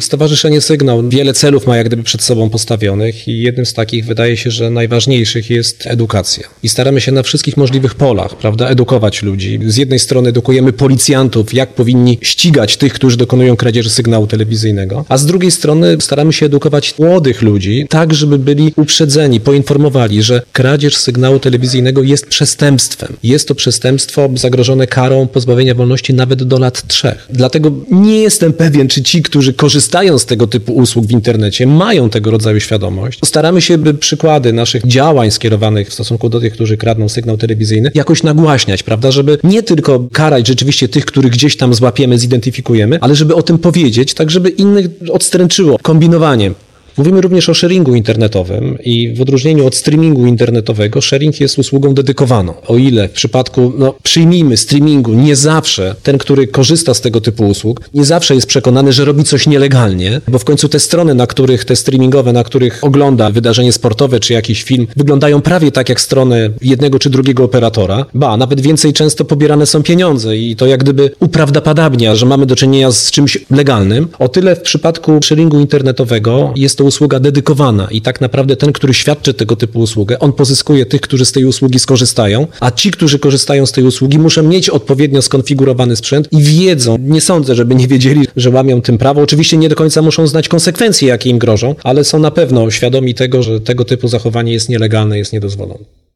Stowarzyszenie Sygnał wiele celów ma jak gdyby przed sobą postawionych i jednym z takich wydaje się, że najważniejszych jest edukacja. I staramy się na wszystkich możliwych polach, prawda, edukować ludzi. Z jednej strony edukujemy policjantów, jak powinni ścigać tych, którzy dokonują kradzieży sygnału telewizyjnego, a z drugiej strony staramy się edukować młodych ludzi, tak żeby byli uprzedzeni, poinformowali, że kradzież sygnału telewizyjnego jest przestępstwem. Jest to przestępstwo zagrożone karą pozbawienia wolności nawet do lat 3. Dlatego nie jestem pewien, czy ci, którzy korzystają z tego typu usług w internecie, mają tego rodzaju świadomość. Staramy się, by przykłady naszych działań skierowanych w stosunku do tych, którzy kradną sygnał telewizyjny, jakoś nagłaśniać, prawda, żeby nie tylko karać rzeczywiście tych, których gdzieś tam złapiemy, zidentyfikujemy, ale żeby o tym powiedzieć, tak żeby innych odstręczyło kombinowanie. Mówimy również o sharingu internetowym i w odróżnieniu od streamingu internetowego sharing jest usługą dedykowaną. O ile w przypadku, przyjmijmy, streamingu nie zawsze ten, który korzysta z tego typu usług, nie zawsze jest przekonany, że robi coś nielegalnie, bo w końcu te strony, te streamingowe, na których ogląda wydarzenie sportowe czy jakiś film, wyglądają prawie tak jak strony jednego czy drugiego operatora. Nawet więcej często pobierane są pieniądze i to jak gdyby uprawdopodobnia, że mamy do czynienia z czymś legalnym. O tyle w przypadku sharingu internetowego jest to usługa dedykowana i tak naprawdę ten, który świadczy tego typu usługę, on pozyskuje tych, którzy z tej usługi skorzystają, a ci, którzy korzystają z tej usługi, muszą mieć odpowiednio skonfigurowany sprzęt i wiedzą, nie sądzę, żeby nie wiedzieli, że łamią tym prawo. Oczywiście nie do końca muszą znać konsekwencje, jakie im grożą, ale są na pewno świadomi tego, że tego typu zachowanie jest nielegalne, jest niedozwolone.